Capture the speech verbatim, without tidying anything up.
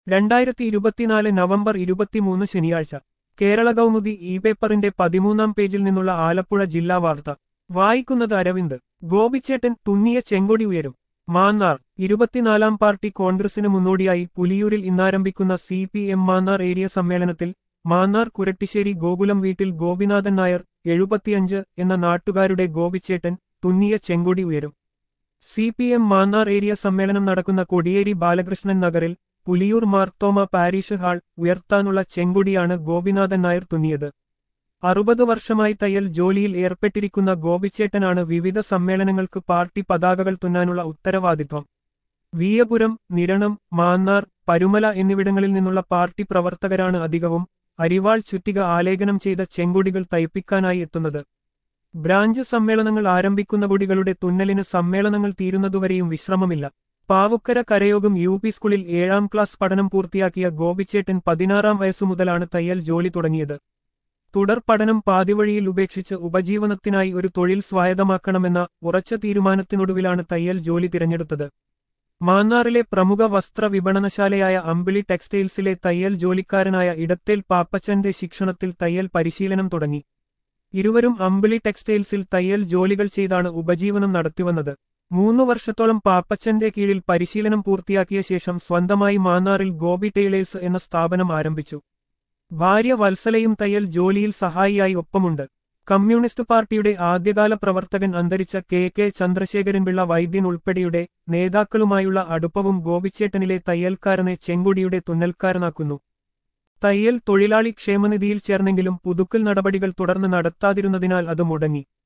രണ്ടായിരത്തി ഇരുപത്തിനാല് നവംബർ ഇരുപത്തിമൂന്ന് ശനിയാഴ്ച കേരള കൗമുദി ഇ പേപ്പറിന്റെ പതിമൂന്നാം പേജിൽ നിന്നുള്ള ആലപ്പുഴ ജില്ലാ വാർത്ത വായിക്കുന്നത് അരവിന്ദ്. ഗോപിച്ചേട്ടൻ തുന്നിയ ചെങ്കൊടി ഉയരും. മാന്നാർ. ഇരുപത്തിനാലാം പാർട്ടി കോൺഗ്രസിന് മുന്നോടിയായി പുലിയൂരിൽ ഇന്നാരംഭിക്കുന്ന C P M Mannar area സമ്മേളനത്തിൽ മാന്നാർ കുരട്ടിശ്ശേരി ഗോകുലം വീട്ടിൽ ഗോപിനാഥൻ നായർ എഴുപത്തിയഞ്ച് എന്ന നാട്ടുകാരുടെ ഗോപിച്ചേട്ടൻ തുന്നിയ ചെങ്കൊടി ഉയരും. C P M Mannar area സമ്മേളനം നടക്കുന്ന കൊടിയേരി ബാലകൃഷ്ണൻ നഗറിൽ പുലിയൂർ മാർത്തോമ പാരീഷ് ഹാൾ ഉയർത്താനുള്ള ചെങ്കൊടിയാണ് ഗോപിനാഥൻ നായർ തുന്നിയത്. അറുപത് വർഷമായി തയ്യൽ ജോലിയിൽ ഏർപ്പെട്ടിരിക്കുന്ന ഗോപിച്ചേട്ടനാണ് വിവിധ സമ്മേളനങ്ങൾക്ക് പാർട്ടി പതാകകൾ തുന്നാനുള്ള ഉത്തരവാദിത്വം. വീയപുരം, നിരണം, മാന്നാർ, പരുമല എന്നിവിടങ്ങളിൽ നിന്നുള്ള പാർട്ടി പ്രവർത്തകരാണ് അധികവും അരിവാൾ ചുറ്റിക ആലേഖനം ചെയ്ത ചെങ്കൊടികൾ തയ്പ്പിക്കാനായി എത്തുന്നത്. ബ്രാഞ്ച് സമ്മേളനങ്ങൾ ആരംഭിക്കുന്ന കൊടികളുടെ തുന്നലിന് സമ്മേളനങ്ങൾ തീരുന്നതുവരെയും വിശ്രമമില്ല. പാവുക്കര കരയോഗം യു പി സ്കൂളിൽ ഏഴാം ക്ലാസ് പഠനം പൂർത്തിയാക്കിയ ഗോപിച്ചേട്ടൻ പതിനാറാം വയസ്സുമുതലാണ് തയ്യൽ ജോലി തുടങ്ങിയത്. തുടർ പഠനം പാതിവഴിയിൽ ഉപേക്ഷിച്ച് ഉപജീവനത്തിനായി ഒരു തൊഴിൽ സ്വായത്തമാക്കണമെന്ന ഉറച്ച തീരുമാനത്തിനൊടുവിലാണ് തയ്യൽ ജോലി തിരഞ്ഞെടുത്തത്. മാന്നാറിലെ പ്രമുഖ വസ്ത്ര വിപണനശാലയായ അമ്പിളി ടെക്സ്റ്റൈൽസിലെ തയ്യൽ ജോലിക്കാരനായ ഇടത്തേൽ പാപ്പച്ചന്റെ ശിക്ഷണത്തിൽ തയ്യൽ പരിശീലനം തുടങ്ങി. ഇരുവരും അമ്പിളി ടെക്സ്റ്റൈൽസിൽ തയ്യൽ ജോലികൾ ചെയ്താണ് ഉപജീവനം നടത്തിവന്നത്. മൂന്നു വർഷത്തോളം പാപ്പച്ചന്റെ കീഴിൽ പരിശീലനം പൂർത്തിയാക്കിയ ശേഷം സ്വന്തമായി മാന്നാറിൽ ഗോപി ടൈലേഴ്സ് എന്ന സ്ഥാപനം ആരംഭിച്ചു. ഭാര്യ വത്സലയും തയ്യൽ ജോലിയിൽ സഹായിയായി ഒപ്പമുണ്ട്. കമ്മ്യൂണിസ്റ്റ് പാർട്ടിയുടെ ആദ്യകാല പ്രവർത്തകൻ അന്തരിച്ച കെ കെ ചന്ദ്രശേഖരൻപിള്ള വൈദ്യൻ ഉൾപ്പെടെയുടെ നേതാക്കളുമായുള്ള അടുപ്പവും ഗോപിച്ചേട്ടനിലെ തയ്യൽക്കാരനെ ചെങ്കൊടിയുടെ തുന്നൽക്കാരനാക്കുന്നു. തയ്യൽ തൊഴിലാളി ക്ഷേമനിധിയിൽ ചേർന്നെങ്കിലും പുതുക്കൽ നടപടികൾ തുടർന്ന് നടത്താതിരുന്നതിനാൽ അത് മുടങ്ങി.